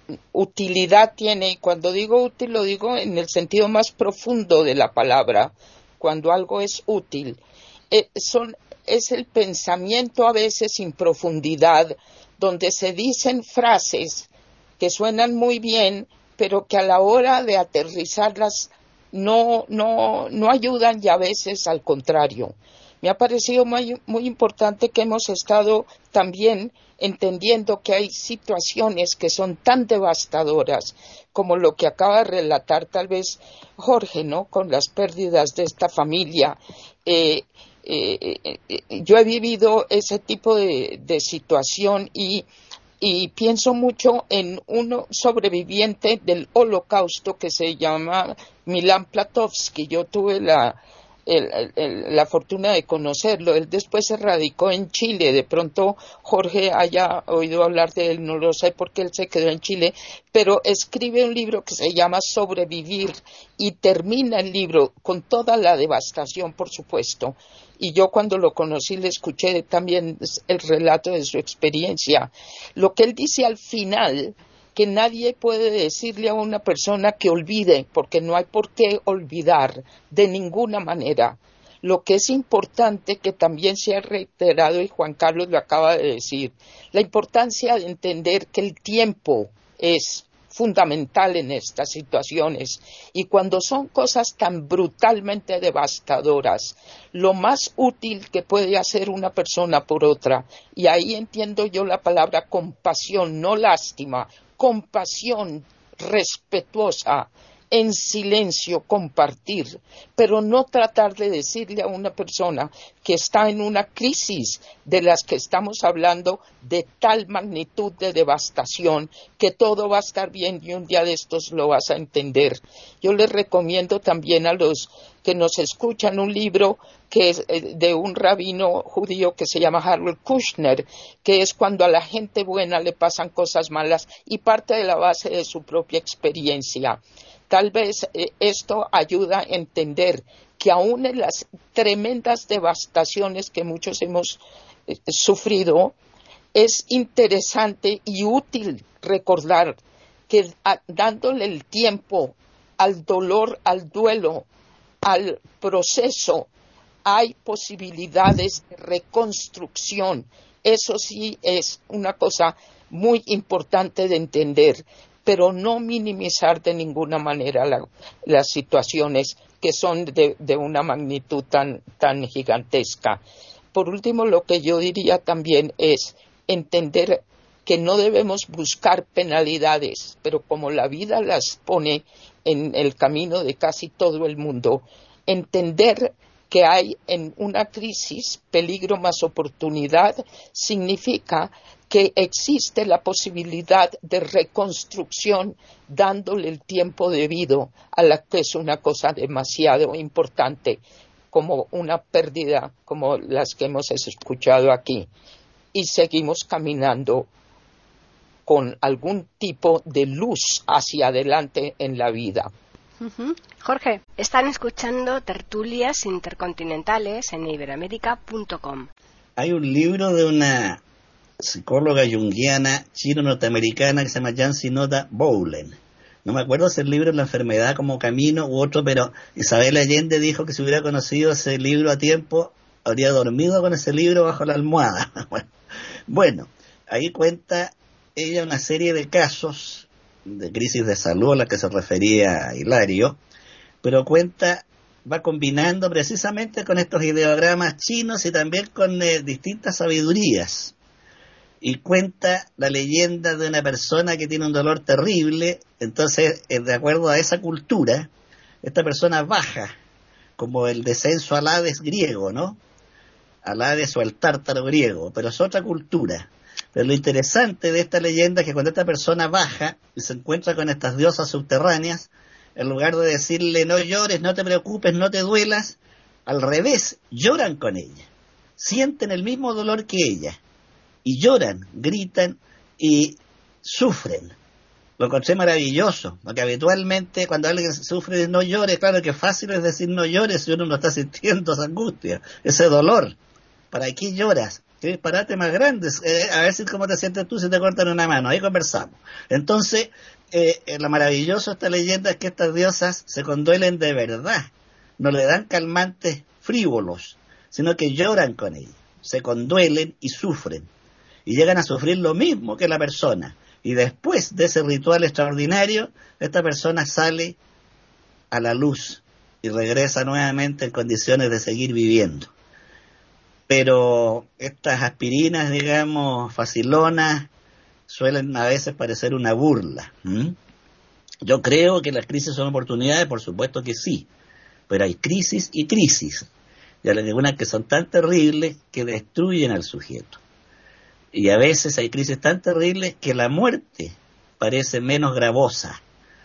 Speaker 3: utilidad tiene, y cuando digo útil lo digo en el sentido más profundo de la palabra, cuando algo es útil, eh, son, es el pensamiento a veces sin profundidad, donde se dicen frases que suenan muy bien, pero que a la hora de aterrizarlas no, no, no ayudan y a veces al contrario. Me ha parecido muy, muy importante que hemos estado también entendiendo que hay situaciones que son tan devastadoras como lo que acaba de relatar tal vez Jorge, ¿no? Con las pérdidas de esta familia. Eh, eh, eh, yo he vivido ese tipo de, de situación y, y pienso mucho en un sobreviviente del Holocausto que se llama Milan Platovsky. Yo tuve la El, el, la fortuna de conocerlo. Él después se radicó en Chile. De pronto Jorge haya oído hablar de él, no lo sé porque él se quedó en Chile, pero escribe un libro que se llama Sobrevivir y termina el libro con toda la devastación, por supuesto. Y yo cuando lo conocí le escuché también el relato de su experiencia. Lo que él dice al final, que nadie puede decirle a una persona que olvide, porque no hay por qué olvidar de ninguna manera. Lo que es importante, que también se ha reiterado y Juan Carlos lo acaba de decir, la importancia de entender que el tiempo es fundamental en estas situaciones y cuando son cosas tan brutalmente devastadoras, lo más útil que puede hacer una persona por otra, y ahí entiendo yo la palabra compasión, no lástima, compasión respetuosa, en silencio compartir, pero no tratar de decirle a una persona que está en una crisis de las que estamos hablando de tal magnitud de devastación que todo va a estar bien y un día de estos lo vas a entender. Yo les recomiendo también a los que nos escuchan un libro que es de un rabino judío que se llama Harold Kushner, que es cuando a la gente buena le pasan cosas malas y parte de la base de su propia experiencia. Tal vez eh, esto ayuda a entender que aún en las tremendas devastaciones que muchos hemos eh, sufrido, es interesante y útil recordar que a, dándole el tiempo al dolor, al duelo, al proceso, hay posibilidades de reconstrucción. Eso sí es una cosa muy importante de entender, pero no minimizar de ninguna manera la, las situaciones que son de, de una magnitud tan, tan gigantesca. Por último, lo que yo diría también es entender que no debemos buscar penalidades, pero como la vida las pone en el camino de casi todo el mundo, entender que hay en una crisis peligro más oportunidad significa que existe la posibilidad de reconstrucción dándole el tiempo debido a la que es una cosa demasiado importante como una pérdida como las que hemos escuchado aquí, y seguimos caminando con algún tipo de luz hacia adelante en la vida.
Speaker 1: Uh-huh. Jorge.
Speaker 7: Están escuchando Tertulias Intercontinentales en iberoamérica punto com.
Speaker 4: Hay un libro de una psicóloga junguiana chino-norteamericana que se llama Yancy Noda Bowlen. No me acuerdo si el libro es La enfermedad como camino u otro, pero Isabel Allende dijo que si hubiera conocido ese libro a tiempo, habría dormido con ese libro bajo la almohada. Bueno, ahí cuenta ella una serie de casos de crisis de salud a la que se refería Hilario, pero cuenta, va combinando precisamente con estos ideogramas chinos y también con eh, distintas sabidurías. Y cuenta la leyenda de una persona que tiene un dolor terrible. Entonces, de acuerdo a esa cultura, esta persona baja, como el descenso al Hades griego, ¿no? Al Hades o al Tártaro griego, pero es otra cultura. Pero lo interesante de esta leyenda es que cuando esta persona baja y se encuentra con estas diosas subterráneas, en lugar de decirle no llores, no te preocupes, no te duelas, al revés, lloran con ella, sienten el mismo dolor que ella, y lloran, gritan y sufren. Lo encontré maravilloso, porque habitualmente cuando alguien sufre no llores, claro que fácil es decir no llores si uno no está sintiendo esa angustia, ese dolor. ¿Para qué lloras? ¿Qué disparate más grande? Eh, a ver si cómo te sientes tú si te cortan una mano, ahí conversamos. Entonces, eh, eh, lo maravilloso de esta leyenda es que estas diosas se conduelen de verdad, no le dan calmantes frívolos, sino que lloran con ella, se conduelen y sufren. Y llegan a sufrir lo mismo que la persona. Y después de ese ritual extraordinario, esta persona sale a la luz y regresa nuevamente en condiciones de seguir viviendo. Pero estas aspirinas, digamos, facilonas, suelen a veces parecer una burla. ¿Mm? Yo creo que las crisis son oportunidades, por supuesto que sí. Pero hay crisis y crisis. Y hay algunas que son tan terribles que destruyen al sujeto. Y a veces hay crisis tan terribles que la muerte parece menos gravosa.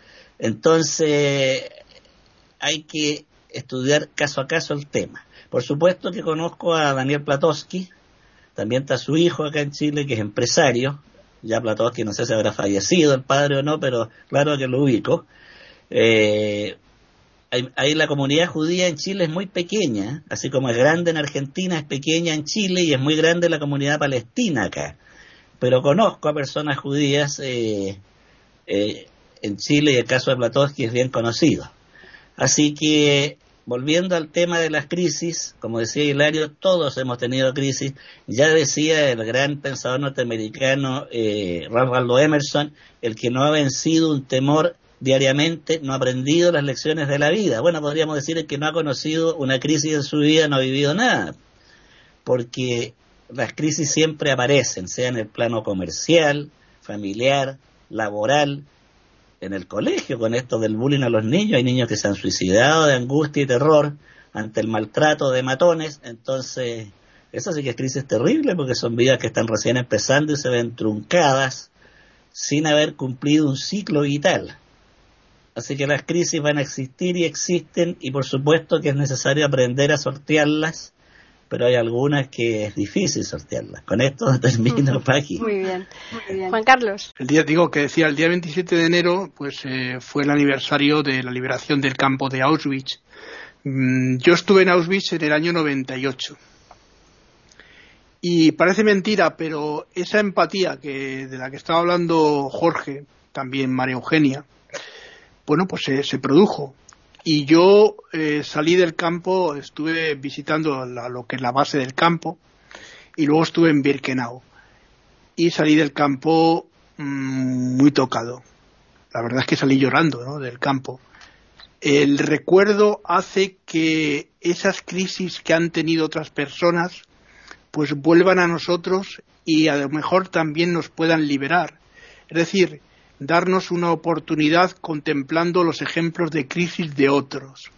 Speaker 4: Entonces hay que estudiar caso a caso el tema. Por supuesto que conozco a Daniel Platowski, también está su hijo acá en Chile que es empresario. Ya Platowski no sé si habrá fallecido el padre o no, pero claro que lo ubico. Eh, hay, hay la comunidad judía en Chile es muy pequeña, así como es grande en Argentina, es pequeña en Chile y es muy grande la comunidad palestina acá. Pero conozco a personas judías eh, eh, en Chile y el caso de Platowski es bien conocido. Así que, volviendo al tema de las crisis, como decía Hilario, todos hemos tenido crisis. Ya decía el gran pensador norteamericano eh, Ralph Waldo Emerson, el que no ha vencido un temor diariamente no ha aprendido las lecciones de la vida. Bueno, podríamos decir el que no ha conocido una crisis en su vida no ha vivido nada, porque las crisis siempre aparecen, sea en el plano comercial, familiar, laboral, en el colegio, con esto del bullying a los niños. Hay niños que se han suicidado de angustia y terror ante el maltrato de matones. Entonces, eso sí que es crisis terrible, porque son vidas que están recién empezando y se ven truncadas sin haber cumplido un ciclo vital. Así que las crisis van a existir y existen, y por supuesto que es necesario aprender a sortearlas, pero hay algunas que es difícil sortearlas. Con esto termino, Paqui.
Speaker 1: Muy bien, muy bien. Juan Carlos.
Speaker 5: El día, digo, que decía, el día veintisiete de enero, pues eh, fue el aniversario de la liberación del campo de Auschwitz. Mm, yo estuve en Auschwitz en el año noventa y ocho. Y parece mentira, pero esa empatía que de la que estaba hablando Jorge, también María Eugenia, bueno, pues se, se produjo. Y yo eh, salí del campo, estuve visitando la, lo que es la base del campo, y luego estuve en Birkenau. Y salí del campo mmm, muy tocado. La verdad es que salí llorando, ¿no?, del campo. El recuerdo hace que esas crisis que han tenido otras personas, pues vuelvan a nosotros y a lo mejor también nos puedan liberar. Es decir, darnos una oportunidad contemplando los ejemplos de crisis de otros.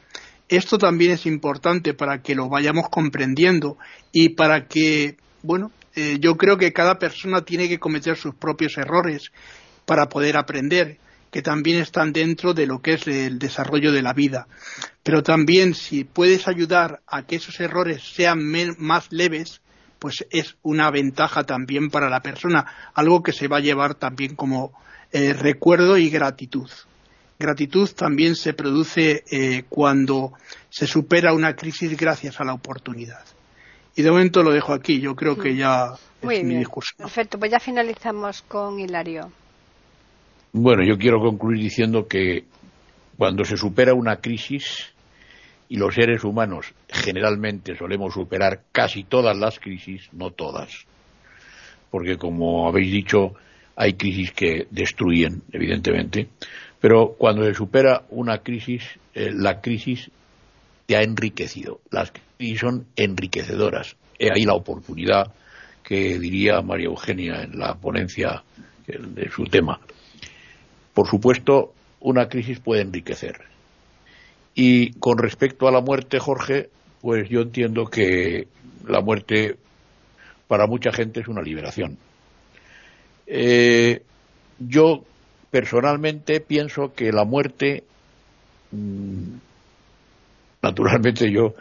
Speaker 5: esto también es importante para que lo vayamos comprendiendo y para que, bueno, eh, yo creo que cada persona tiene que cometer sus propios errores para poder aprender, que también están dentro de lo que es el desarrollo de la vida. Pero también si puedes ayudar a que esos errores sean más leves, pues es una ventaja también para la persona, algo que se va a llevar también como eh, recuerdo y gratitud. Gratitud también se produce eh, cuando se supera una crisis gracias a la oportunidad. Y de momento lo dejo aquí, yo creo que ya
Speaker 1: Muy
Speaker 5: es
Speaker 1: bien.
Speaker 5: mi discurso.
Speaker 1: Perfecto, pues ya finalizamos con Hilario.
Speaker 6: Bueno, yo quiero concluir diciendo que cuando se supera una crisis, y los seres humanos generalmente solemos superar casi todas las crisis, no todas, porque como habéis dicho, hay crisis que destruyen, evidentemente, pero cuando se supera una crisis, eh, la crisis te ha enriquecido. Las crisis son enriquecedoras. He ahí la oportunidad que diría María Eugenia en la ponencia de su tema. Por supuesto, una crisis puede enriquecer. Y con respecto a la muerte, Jorge, pues yo entiendo que la muerte para mucha gente es una liberación. Eh, yo personalmente pienso que la muerte, mmm, naturalmente yo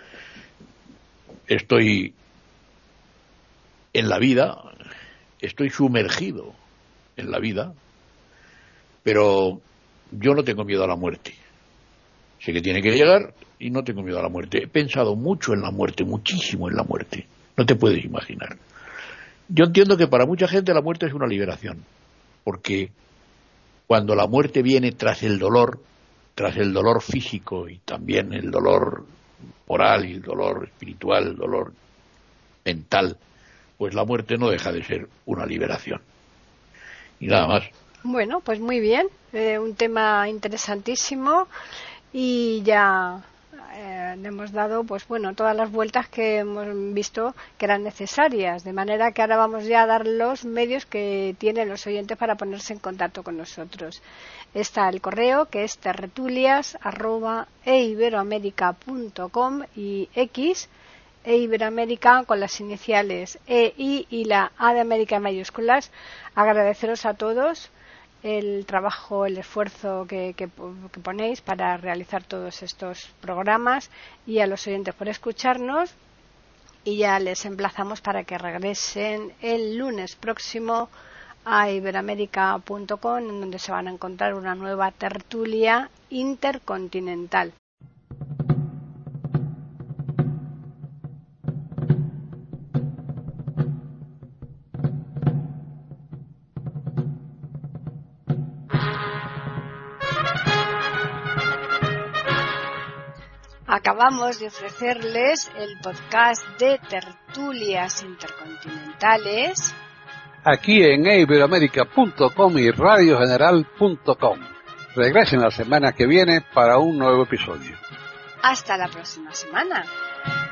Speaker 6: estoy en la vida, estoy sumergido en la vida, pero yo no tengo miedo a la muerte. Sé que tiene que llegar y no tengo miedo a la muerte. He pensado mucho en la muerte, muchísimo en la muerte. No te puedes imaginar. Yo entiendo que para mucha gente la muerte es una liberación, porque cuando la muerte viene tras el dolor, tras el dolor físico y también el dolor moral y el dolor espiritual, el dolor mental, pues la muerte no deja de ser una liberación. Y nada más.
Speaker 1: Bueno, pues muy bien, eh, un tema interesantísimo. Y ya eh, le hemos dado, pues bueno, todas las vueltas que hemos visto que eran necesarias, de manera que ahora vamos ya a dar los medios que tienen los oyentes para ponerse en contacto con nosotros. Está el correo, que es tertulias arroba eiberoamerica punto com, y X, eiberoamerica, con las iniciales E I y la A de América en mayúsculas. Agradeceros a todos el trabajo, el esfuerzo que, que, que ponéis para realizar todos estos programas, y a los oyentes por escucharnos, y ya les emplazamos para que regresen el lunes próximo a iberoamerica punto com, en donde se van a encontrar una nueva tertulia intercontinental. Acabamos de ofrecerles el podcast de Tertulias Intercontinentales
Speaker 2: aquí en iberoamerica punto com y radio general punto com. Regresen la semana que viene para un nuevo episodio.
Speaker 1: Hasta la próxima semana.